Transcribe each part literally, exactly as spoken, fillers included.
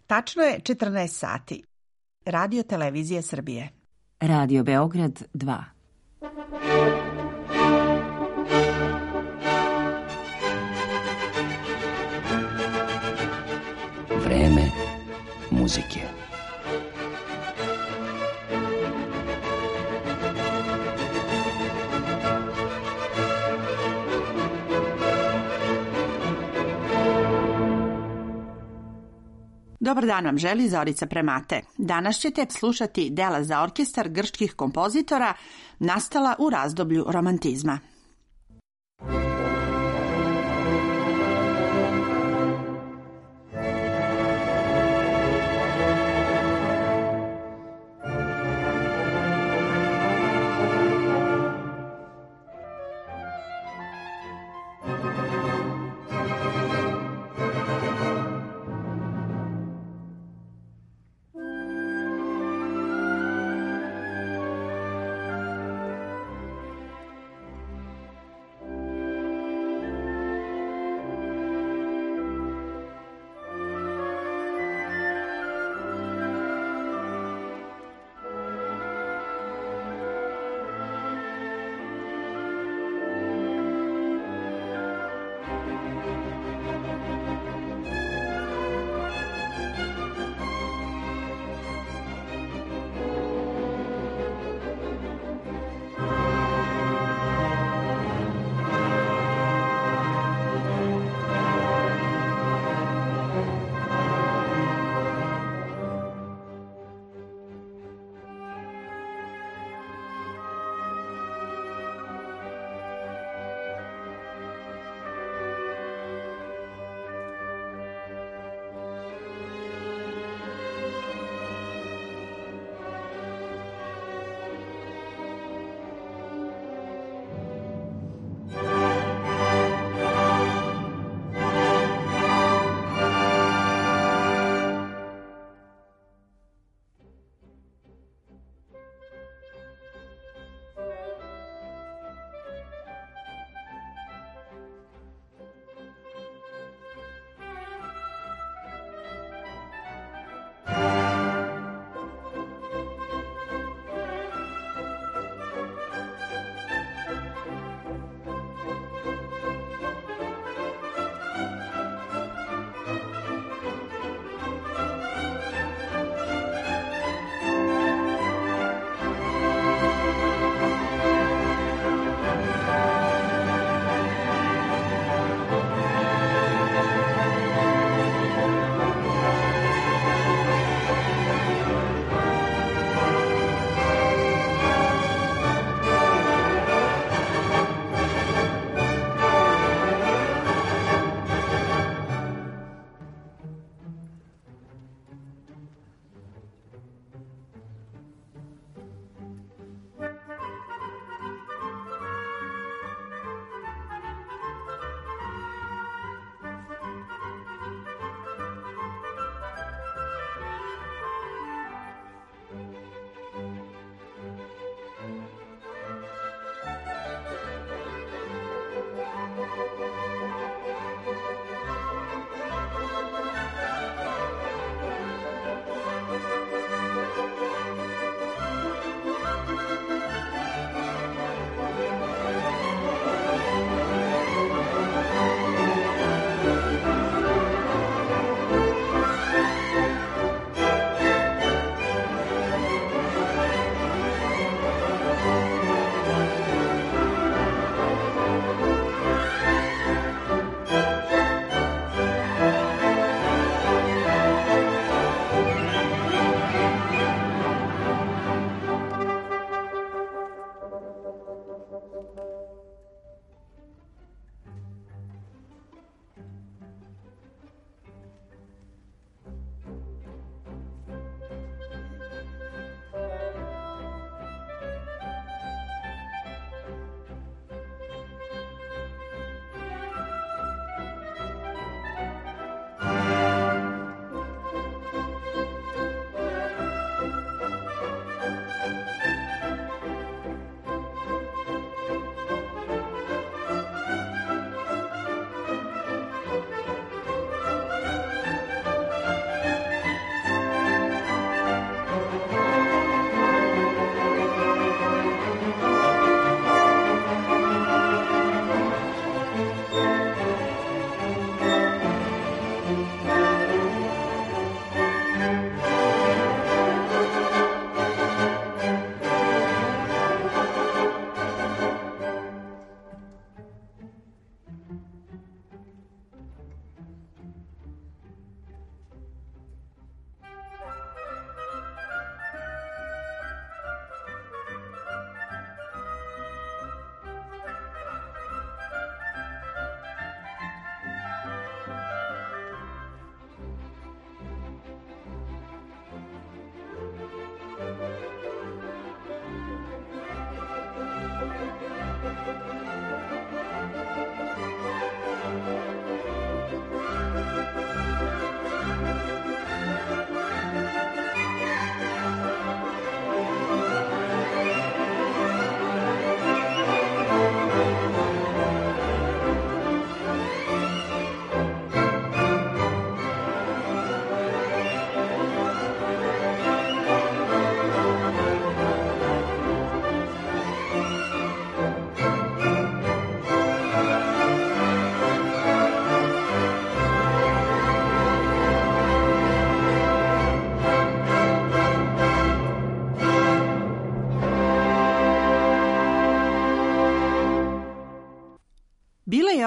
Tačno je četrnaest sati. Radio Televizija Srbije. Radio Beograd dva. Vreme muzike. Dobar dan vam želi Zorica Premate. Danas ćete slušati dela za orkestar grčkih kompozitora nastala u razdoblju romantizma.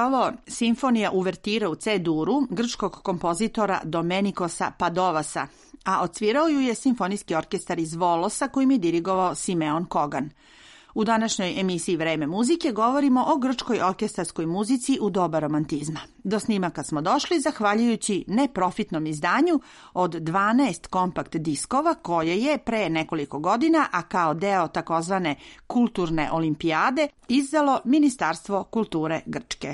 je ovo simfonija uvertira u C-duru grčkog kompozitora Domenikosa Padovasa, a odsvirao ju je simfonijski orkestar iz Volosa kojim je dirigovao Simeon Kogan. U današnjoj emisiji Vreme muzike govorimo o grčkoj orkestarskoj muzici u doba romantizma. Do snimaka smo došli zahvaljujući neprofitnom izdanju od dvanaest kompakt diskova koje je pre nekoliko godina, a kao deo takozvane kulturne olimpijade, izdalo Ministarstvo kulture Grčke.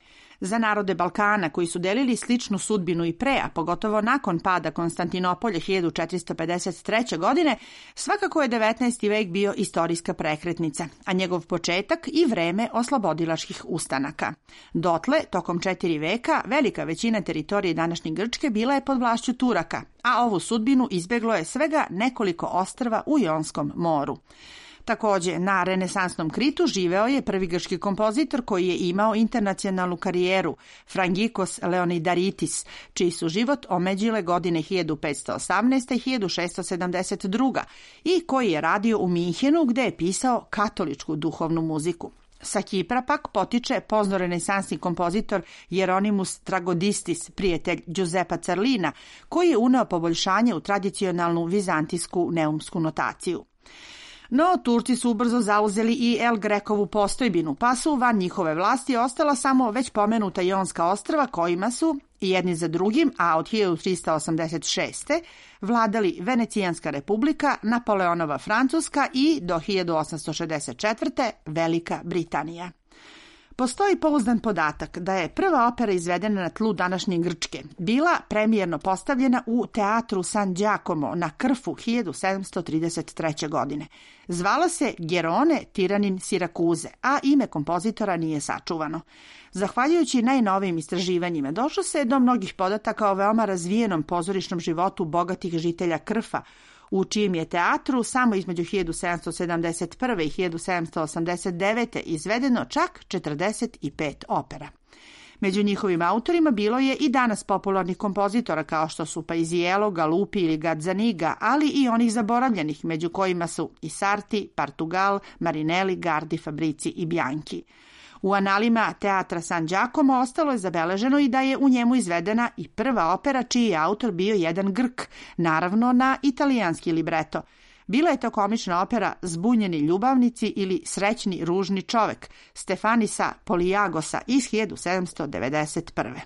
Za narode Balkana koji su delili sličnu sudbinu i pre, a pogotovo nakon pada Konstantinopolja hiljadu četiristo pedeset treće. godine, svakako je devetnaesti vek bio istorijska prekretnica, a njegov početak i vreme oslobodilačkih ustanaka. Dotle, tokom četiri veka, velika većina teritorije današnje Grčke bila je pod vlašću Turaka, a ovu sudbinu izbeglo je svega nekoliko ostrva u Jonskom moru. Takođe, na renesansnom Kritu živeo je prvi grčki kompozitor koji je imao internacionalnu karijeru, Frangikos Leonidaritis, čiji su život omeđile godine hiljadu petsto osamnaeste. i hiljadu šessto sedamdeset druge. i koji je radio u Minhenu gde je pisao katoličku duhovnu muziku. Sa Kipra pak potiče pozno-renesansni kompozitor Jeronimus Tragodistis, prijatelj Giuseppa Carlina, koji je uneo poboljšanje u tradicionalnu vizantijsku neumsku notaciju. No, Turci su ubrzo zauzeli i El Grekovu postojbinu, pa su van njihove vlasti ostala samo već pomenuta Jonska ostrva kojima su, jedni za drugim, a od hiljadu trista osamdeset šeste. vladali Venecijanska republika, Napoleonova Francuska i do hiljadu osamsto šezdeset četvrte. Velika Britanija. Postoji pouzdan podatak da je prva opera izvedena na tlu današnje Grčke bila premijerno postavljena u teatru San Giacomo na Krfu hiljadu sedamsto trideset treće. godine. Zvala se Gerone, tiranin Sirakuze, a ime kompozitora nije sačuvano. Zahvaljujući najnovijim istraživanjima, došlo se do mnogih podataka o veoma razvijenom pozorišnom životu bogatih žitelja Krfa, u čijem je teatru samo između hiljadu sedamsto sedamdeset prve. i hiljadu sedamsto osamdeset devete. izvedeno čak četrdeset pet opera. Među njihovim autorima bilo je i danas popularnih kompozitora kao što su Paisiello, Galuppi ili Gazzaniga, ali i onih zaboravljenih, među kojima su i Sarti, Portugal, Marinelli, Gardi, Fabrici i Bianchi. U analima teatra San Giacomo ostalo je zabeleženo i da je u njemu izvedena i prva opera čiji je autor bio jedan Grk, naravno na italijanski libreto. Bila je to komična opera Zbunjeni ljubavnici ili Srećni ružni čovek Stefanisa Polijagosa iz hiljadu sedamsto devedeset prve.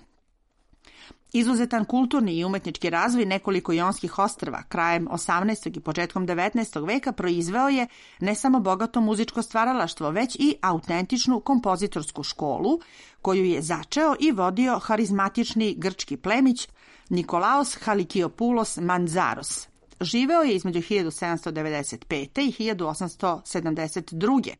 Izuzetan kulturni i umetnički razvoj nekoliko jonskih ostrva krajem osamnaestog. i početkom devetnaestog. veka proizveo je ne samo bogato muzičko stvaralaštvo, već i autentičnu kompozitorsku školu koju je začeo i vodio harizmatični grčki plemić Nikolaos Halikiopoulos Mantzaros. Živeo je između hiljadu sedamsto devedeset pete. i hiljadu osamsto sedamdeset druge.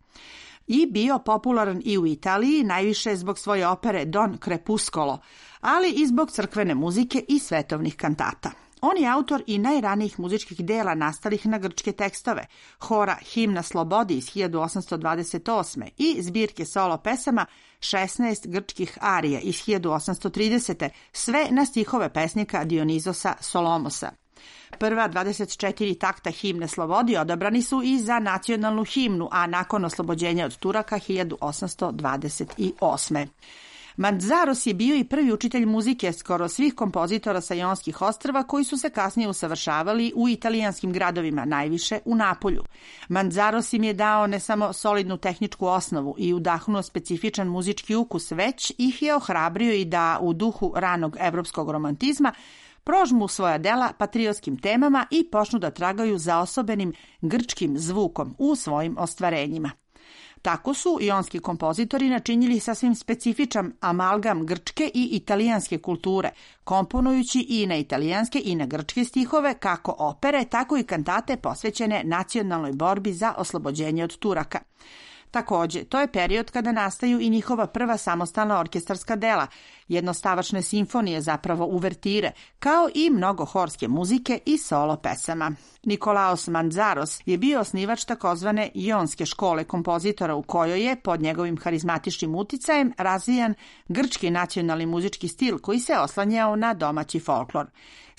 i bio popularan i u Italiji, najviše zbog svoje opere Don Crepuscolo, ali i zbog crkvene muzike i svetovnih kantata. On je autor i najranijih muzičkih dela nastalih na grčke tekstove, hora Himna slobodi iz hiljadu osamsto dvadeset osme. i zbirke solo pesama šesnaest grčkih arija iz hiljadu osamsto tridesete. sve na stihove pesnika Dionizosa Solomosa. Prva dvadeset četiri takta Himne slobodi odabrani su i za nacionalnu himnu, a nakon oslobođenja od Turaka hiljadu osamsto dvadeset osme. Mantzaros je bio i prvi učitelj muzike skoro svih kompozitora sa Jonskih ostrva koji su se kasnije usavršavali u italijanskim gradovima, najviše u Napolju. Mantzaros im je dao ne samo solidnu tehničku osnovu i udahnuo specifičan muzički ukus, već ih je ohrabrio i da u duhu ranog evropskog romantizma prožmu svoja dela patriotskim temama i počnu da tragaju za osobenim grčkim zvukom u svojim ostvarenjima. Tako su jonski kompozitori načinili sasvim specifičan amalgam grčke i italijanske kulture, komponujući i na italijanske i na grčke stihove, kako opere, tako i kantate posvećene nacionalnoj borbi za oslobođenje od Turaka. Takođe, to je period kada nastaju i njihova prva samostalna orkestarska dela, jednostavačne simfonije, zapravo uvertire, kao i mnogo horske muzike i solo pesama. Nikolaos Mantzaros je bio osnivač takozvane Jonske škole kompozitora u kojoj je, pod njegovim harizmatičnim uticajem, razvijan grčki nacionalni muzički stil koji se oslanjao na domaći folklor.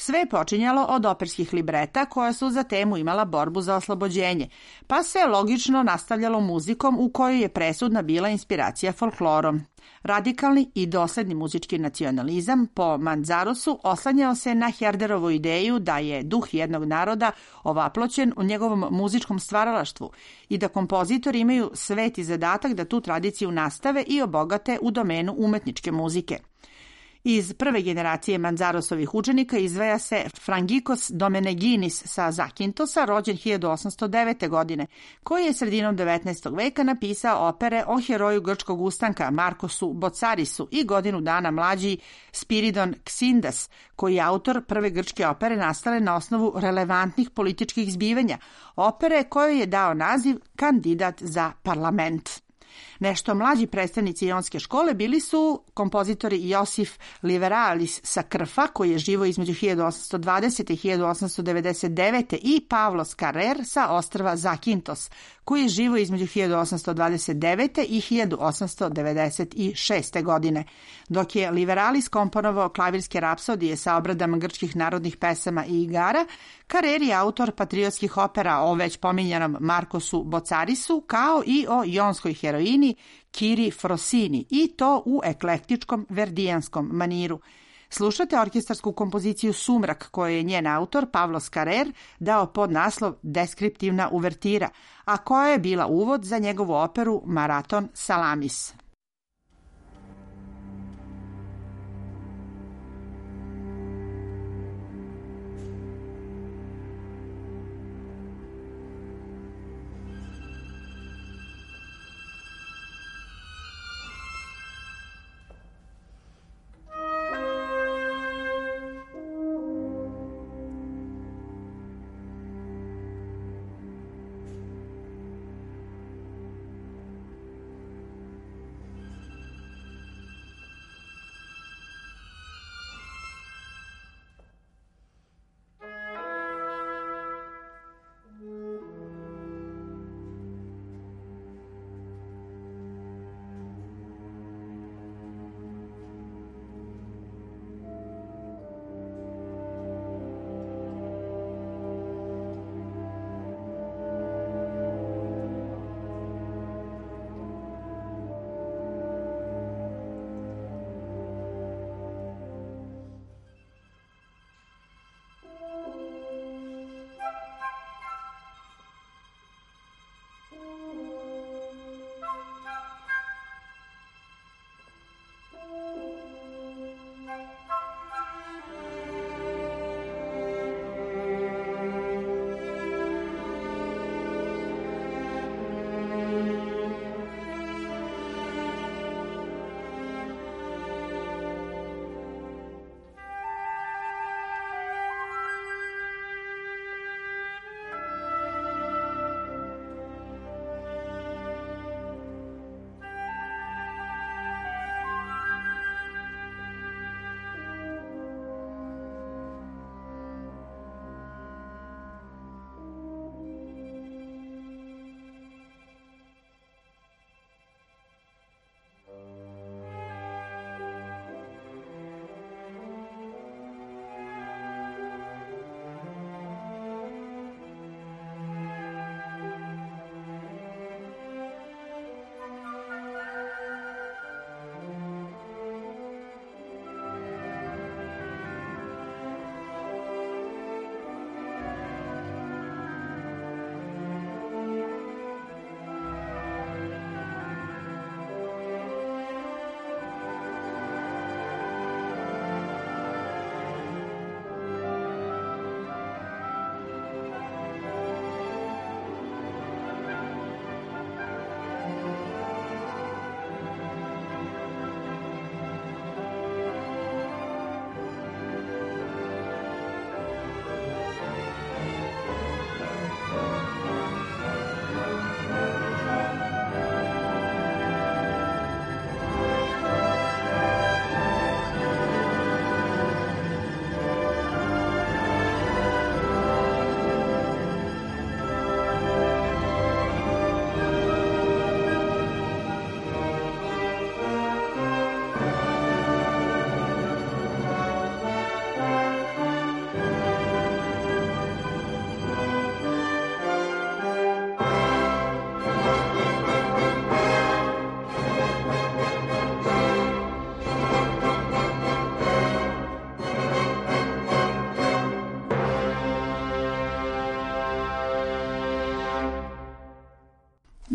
Sve je počinjalo od operskih libreta koja su za temu imala borbu za oslobođenje, pa se logično nastavljalo muzikom u kojoj je presudna bila inspiracija folklorom. Radikalni i dosledni muzički nacionalizam po Manzarosu oslanjao se na Herderovu ideju da je duh jednog naroda ovaploćen u njegovom muzičkom stvaralaštvu i da kompozitori imaju sveti zadatak da tu tradiciju nastave i obogate u domenu umetničke muzike. Iz prve generacije Manzarosovih učenika izdvaja se Frangikos Domeneginis sa Zakintosa, rođen hiljadu osamsto devete. godine, koji je sredinom devetnaestog veka napisao opere o heroju grčkog ustanka Markosu Bocarisu i godinu dana mlađi Spiridon Ksindas, koji je autor prve grčke opere nastale na osnovu relevantnih političkih zbivanja, opere kojoj je dao naziv Kandidat za parlament. Nešto mlađi predstavnici ionske škole bili su kompozitori Josif Liveralis sa Krfa, koji je živo između hiljadu osamsto dvadesete. i hiljadu osamsto devedeset devete. i Pavlos Scarer sa ostrva Zakintos, koji je živo između hiljadu osamsto dvadeset devete. i hiljadu osamsto devedeset šeste. godine. Dok je Liveralis komponovao klavirske rapsodije sa obradama grčkih narodnih pesama i igara, Scarer je autor patriotskih opera o već pominjanom Markosu Bocarisu, kao i o jonskoj heroini Kiri Frosini, i to u eklektičkom verdijanskom maniru. Slušate orkestarsku kompoziciju Sumrak, koju je njen autor Pavlo Scarer dao pod naslov Deskriptivna uvertira, a koja je bila uvod za njegovu operu Maraton Salamis.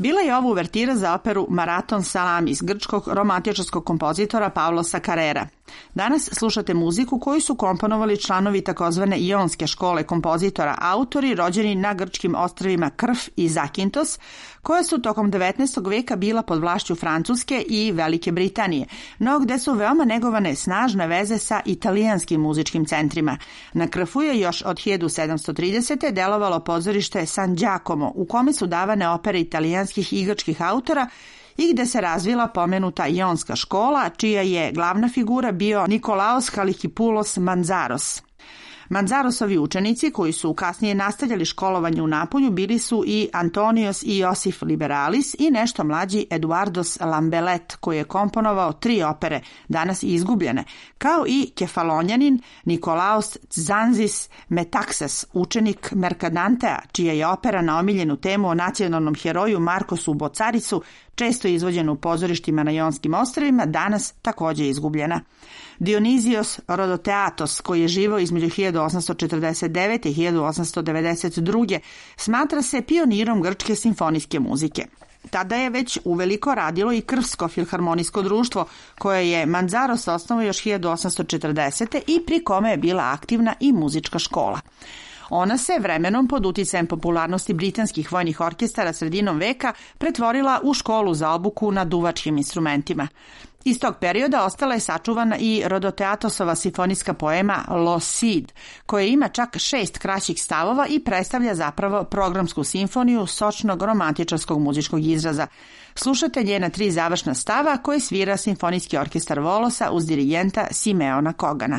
Bila je ovo uvertira za operu Maraton Salamis grčkog romantičarskog kompozitora Pavlosa Carrera. Danas slušate muziku koju su komponovali članovi takozvane Ionske škole kompozitora, autori rođeni na grčkim ostrvima Krf i Zakintos, koja su tokom devetnaestog veka bila pod vlašću Francuske i Velike Britanije, no gde su veoma negovane snažne veze sa italijanskim muzičkim centrima. Na Krfu je još od hiljadu sedamsto tridesete delovalo pozorište San Giacomo, u kome su davane opere italijanskih i grčkih autora i gde se razvila pomenuta Ionska škola, čija je glavna figura bio Nikolaos Halikipoulos Manzaros. Manzarosovi učenici, koji su kasnije nastavljali školovanje u Napolju, bili su i Antonios i Josif Liberalis i nešto mlađi Eduardos Lambelet, koji je komponovao tri opere, danas izgubljene, kao i Kefalonjanin Nikolaos Tzanzis Metaxas, učenik Mercadantea, čija je opera na omiljenu temu o nacionalnom heroju Markosu Bocarisu, često izvođena u pozorištima na Ionskim ostrvima, danas takođe izgubljena. Dionizios Rodoteatos, koji je živao između hiljadu osamsto četrdeset devete i hiljadu osamsto devedeset druge. smatra se pionirom grčke simfonijske muzike. Tada je već uveliko radilo i Krfsko filharmonijsko društvo, koje je Manzaros osnovao još hiljadu osamsto četrdesete i pri kome je bila aktivna i muzička škola. Ona se vremenom pod uticajem popularnosti britanskih vojnih orkestara sredinom veka pretvorila u školu za obuku na duvačkim instrumentima. Iz tog perioda ostala je sačuvana i Rodoteatosova simfonijska poema Lo Cid, koja ima čak šest kraćih stavova i predstavlja zapravo programsku simfoniju sočnog romantičarskog muzičkog izraza. Slušate njena tri završna stava koje svira simfonijski orkestar Volosa uz dirigenta Simeona Kogana.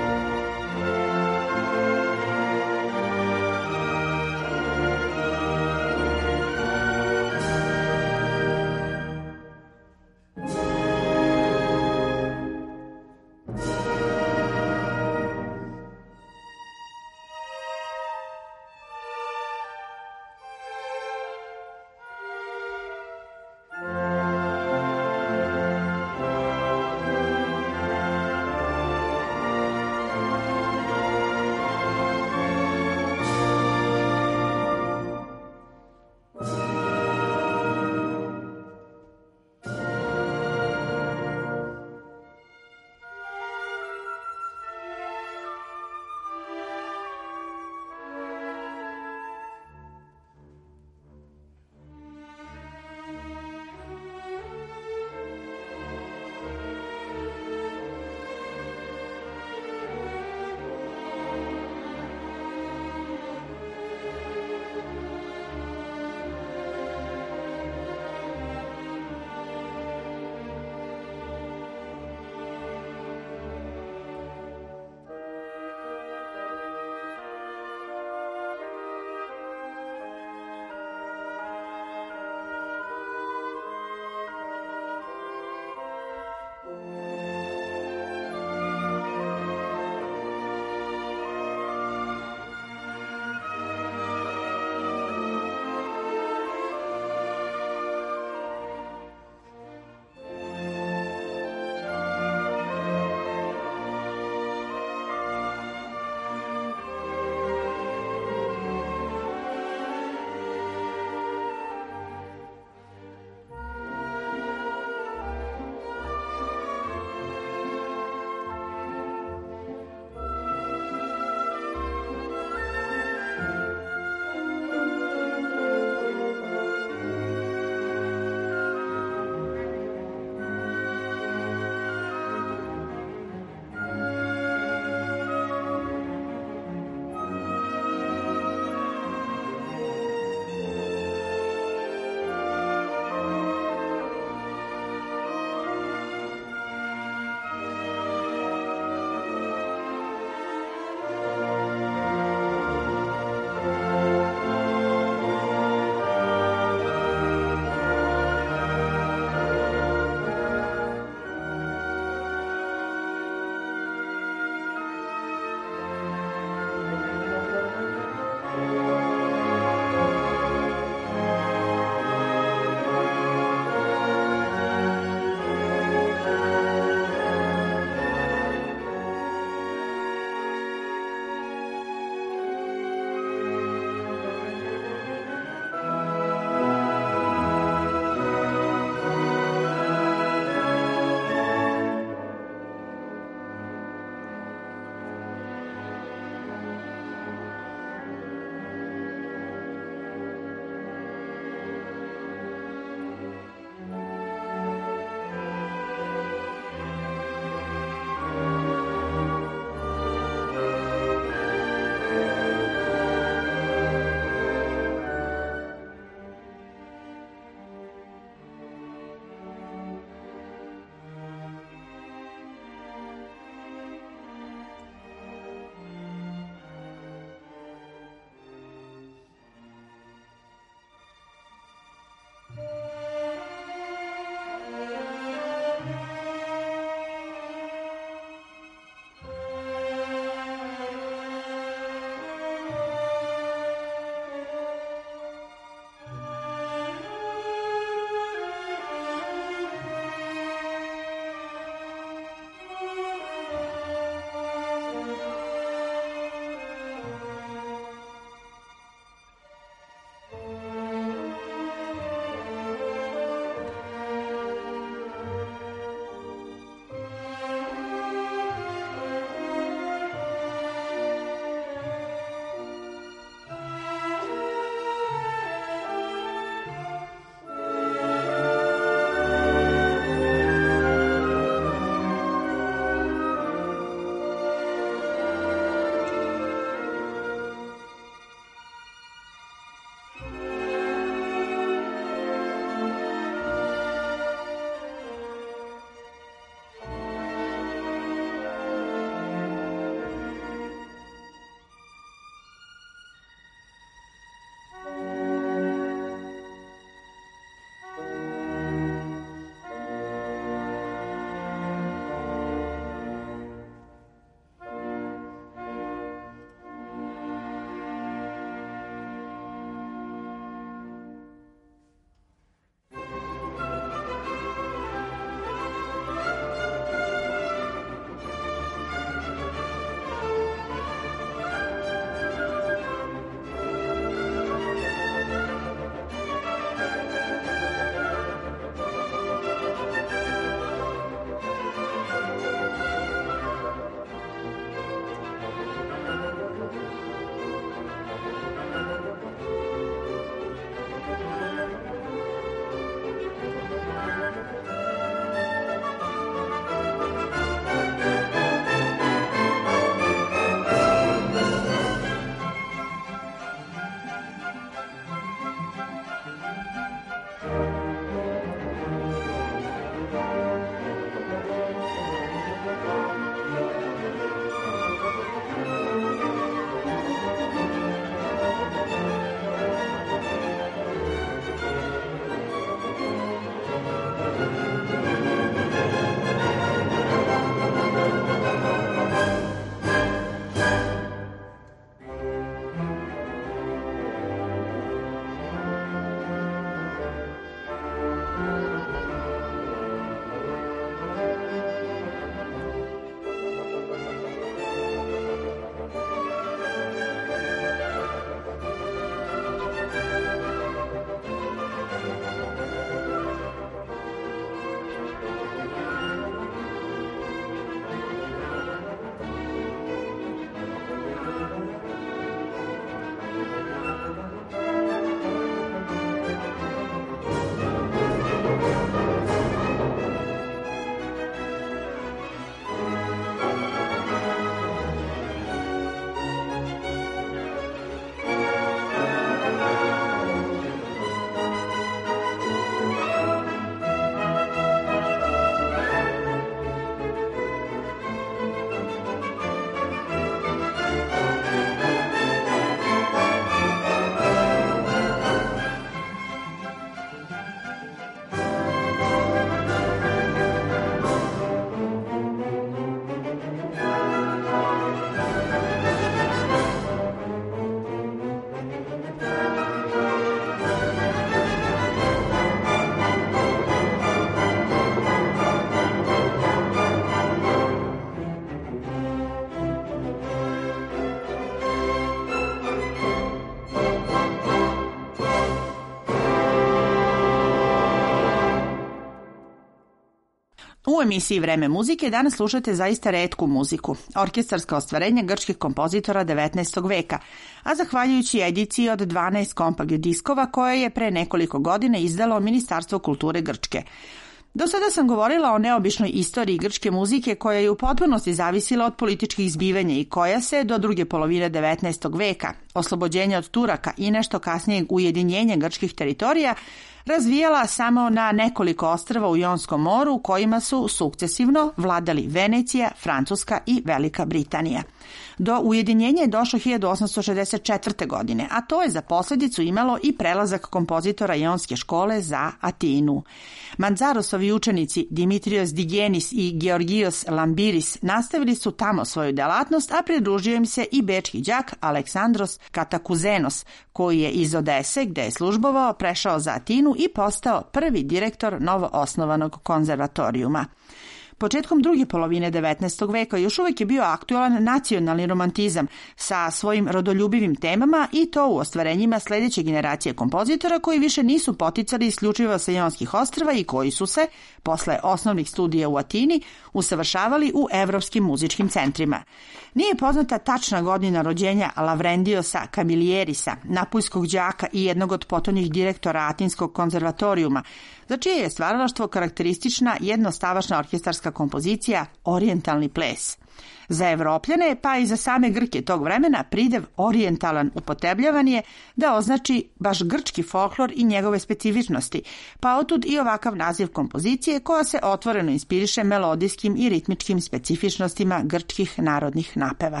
U emisiji Vreme muzike danas slušate zaista retku muziku, orkestarska ostvarenja grčkih kompozitora devetnaestog veka, a zahvaljujući ediciji od dvanaest kompakt diskova koje je pre nekoliko godina izdalo Ministarstvo kulture Grčke. Do sada sam govorila o neobičnoj istoriji grčke muzike koja je u potpunosti zavisila od političkih zbivanja i koja se do druge polovine devetnaestog veka, oslobođenja od Turaka i nešto kasnijeg ujedinjenja grčkih teritorija, razvijala samo na nekoliko ostrva u Jonskom moru u kojima su sukcesivno vladali Venecija, Francuska i Velika Britanija. Do ujedinjenja je došlo hiljadu osamsto šezdeset četvrte. godine, a to je za posljedicu imalo i prelazak kompozitora Jonske škole za Atinu. Manzarosovi učenici Dimitrios Digenis i Georgios Lambiris nastavili su tamo svoju delatnost, a pridružio im se i bečki đak Aleksandros Katakuzenos, koji je iz Odese, gde je službovao, prešao za Atinu i postao prvi direktor novo osnovanog konzervatorijuma. Početkom druge polovine devetnaestog veka još uvijek je bio aktualan nacionalni romantizam sa svojim rodoljubivim temama i to u ostvarenjima sledeće generacije kompozitora koji više nisu poticali isključivo sa Jonskih ostrva i koji su se, posle osnovnih studija u Atini, usavršavali u evropskim muzičkim centrima. Nije poznata tačna godina rođenja Lavrendiosa Kamilierisa, napuljskog đaka i jednog od potonjih direktora Atinskog konzervatorijuma, za čije je stvaralaštvo karakteristična jednostavašna orkestarska kompozicija Orijentalni ples. Za Evropljane, pa i za same Grke tog vremena, pridev orijentalan upotrebljavan je da označi baš grčki folklor i njegove specifičnosti, pa otud i ovakav naziv kompozicije koja se otvoreno inspiriše melodijskim i ritmičkim specifičnostima grčkih narodnih napeva.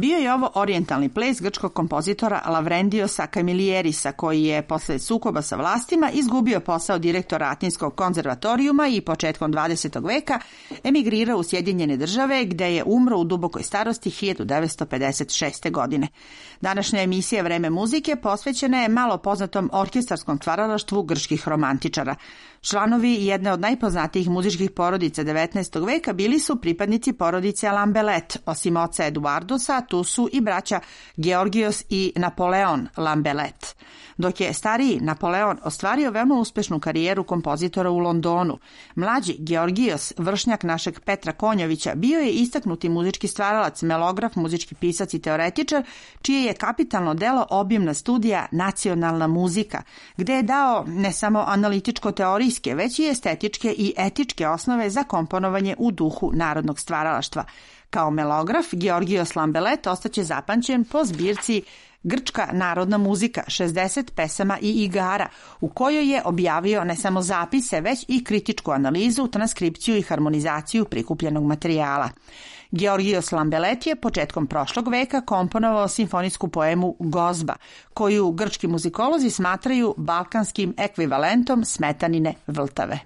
Bio je ovo orijentalni ples grčkog kompozitora Lavrentiosa Kamilierisa, koji je posle sukoba sa vlastima izgubio posao direktora Atinskog konzervatorijuma i početkom dvadesetog veka emigrirao u Sjedinjene države, gde je umro u dubokoj starosti hiljadu devetsto pedeset šeste. godine. Današnja emisija Vreme muzike posvećena je malo poznatom orkestarskom stvaralaštvu grčkih romantičara. Članovi jedne od najpoznatijih muzičkih porodica devetnaestog veka bili su pripadnici porodice Lambelet. Osim oca Eduardosa, tu su i braća Georgijos i Napoleon Lambelet. Dok je stariji Napoleon ostvario veoma uspešnu karijeru kompozitora u Londonu, mlađi Georgijos, vršnjak našeg Petra Konjovića, bio je istaknuti muzički stvaralac, melograf, muzički pisac i teoretičar, čije je kapitalno delo obimna studija Nacionalna muzika, gde je dao ne samo analitičko-teorijske, već i estetičke i etičke osnove za komponovanje u duhu narodnog stvaralaštva. Kao melograf, Georgijos Lambelet ostaće zapamćen po zbirci Grčka narodna muzika, šezdeset pesama i igara, u kojoj je objavio ne samo zapise, već i kritičku analizu, transkripciju i harmonizaciju prikupljenog materijala. Georgijos Lambelet je početkom prošlog veka komponovao simfonijsku poemu Gozba, koju grčki muzikolozi smatraju balkanskim ekvivalentom Smetanine Vltave.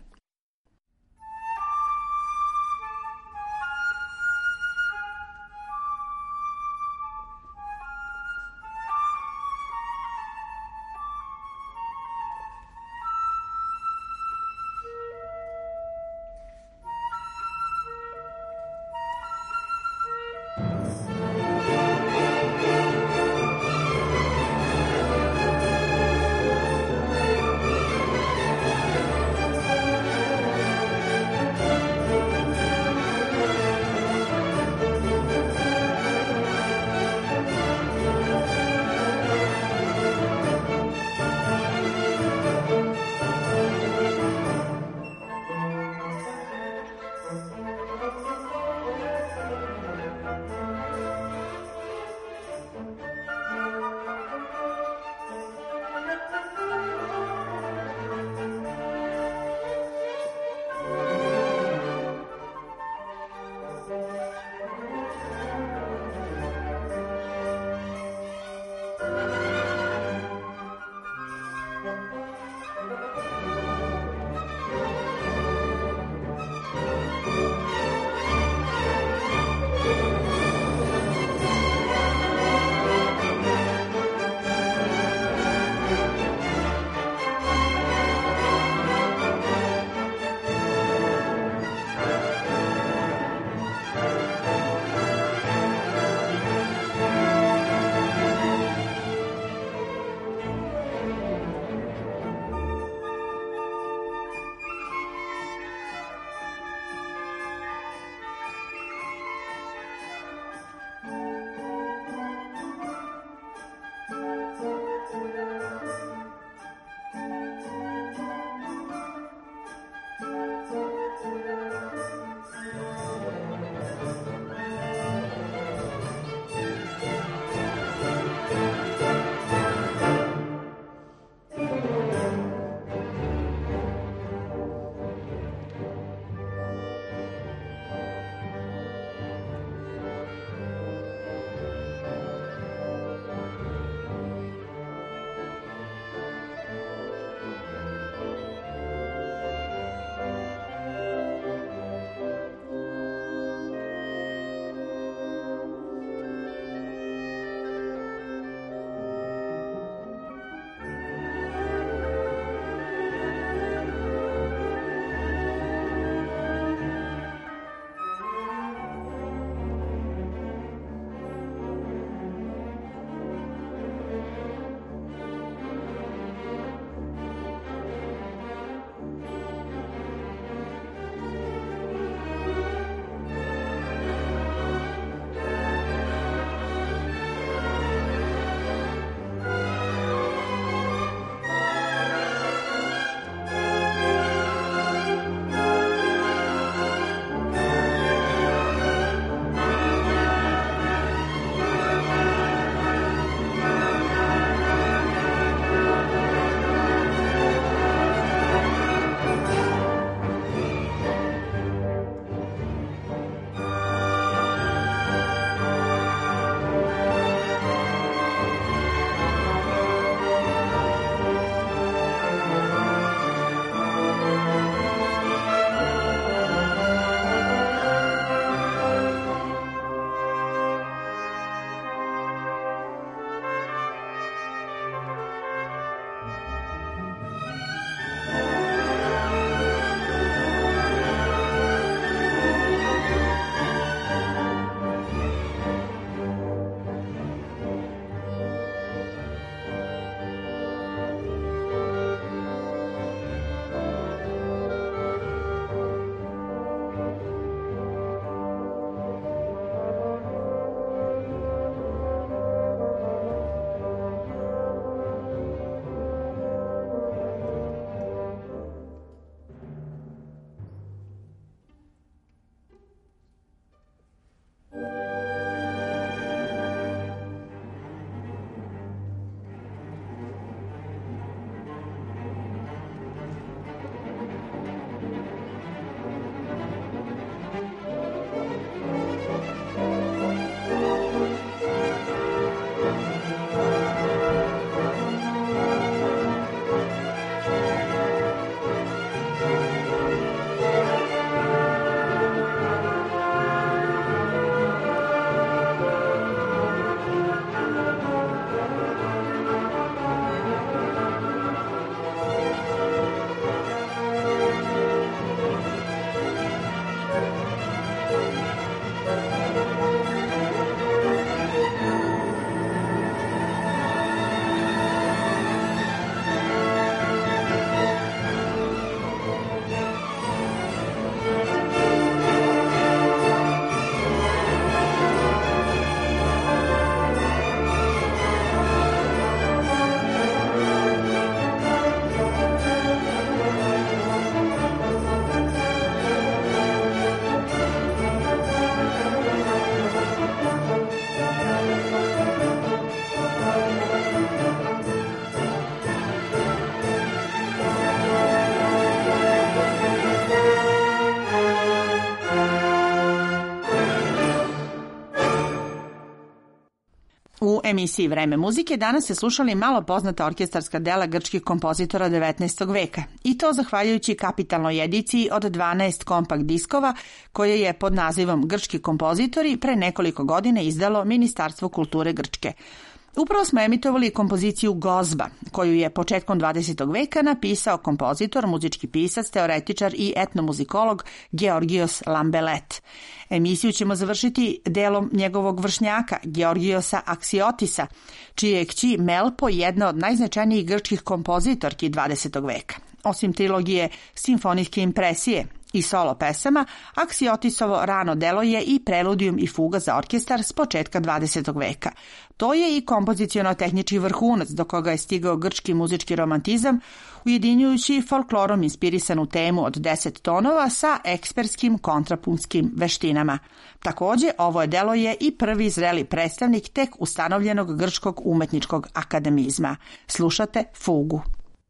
emisiji Vreme muzike danas ste slušali malo poznata orkestarska dela grčkih kompozitora devetnaestog veka. I to zahvaljujući kapitalnoj ediciji od dvanaest kompakt diskova koje je pod nazivom Grčki kompozitori pre nekoliko godina izdalo Ministarstvo kulture Grčke. Upravo smo emitovali kompoziciju Gozba, koju je početkom dvadesetog veka napisao kompozitor, muzički pisac, teoretičar i etnomuzikolog Georgios Lambelet. Emisiju ćemo završiti delom njegovog vršnjaka, Georgiosa Aksiotisa, čiji je kći Melpo jedna od najznačajnijih grčkih kompozitorki dvadesetog veka. Osim trilogije Simfonijske impresije i solo pesama, Aksiotisovo rano delo je i preludijum i fuga za orkestar s početka dvadesetog veka. To je i kompoziciono-tehnički vrhunac do koga je stigao grčki muzički romantizam, ujedinjujući folklorom inspirisanu temu od deset tonova sa ekspertskim kontrapuntskim veštinama. Takođe, ovo delo je i prvi zreli predstavnik tek ustanovljenog grčkog umetničkog akademizma. Slušate fugu.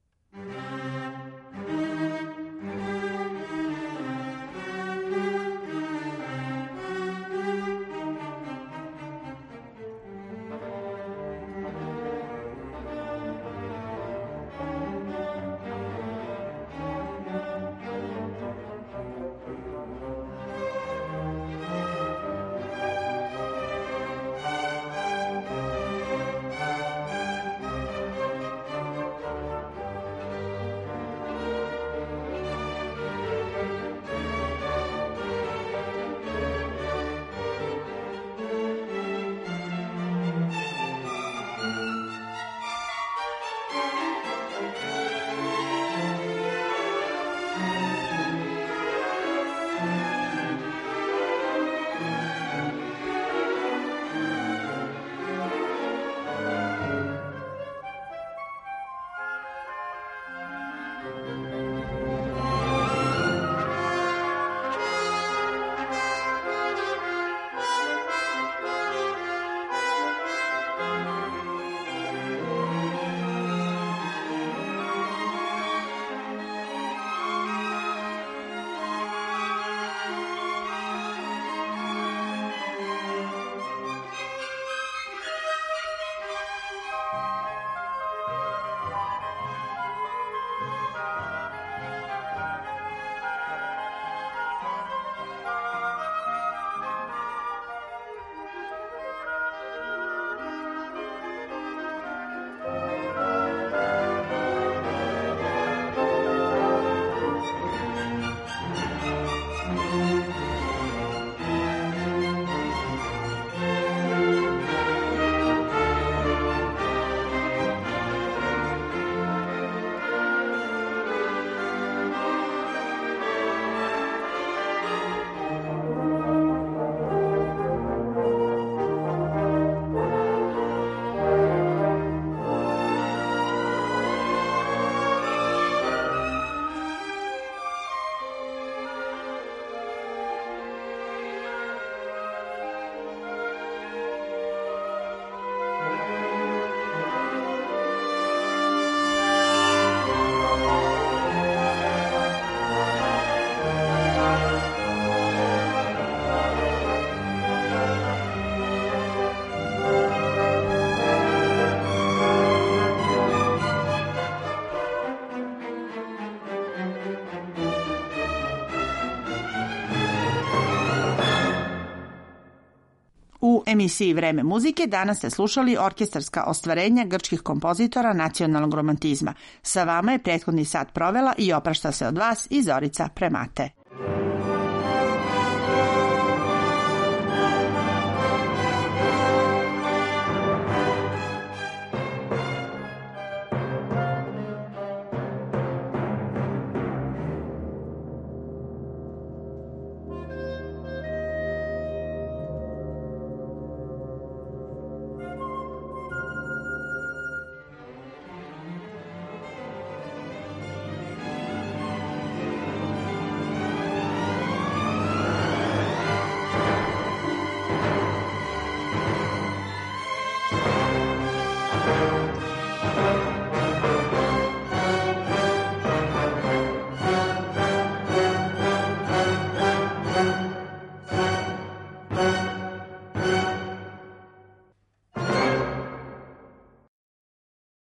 U emisiji Vreme muzike danas ste slušali orkestarska ostvarenja grčkih kompozitora nacionalnog romantizma. Sa vama je prethodni sat provela i oprašta se od vas i Zorica Premate.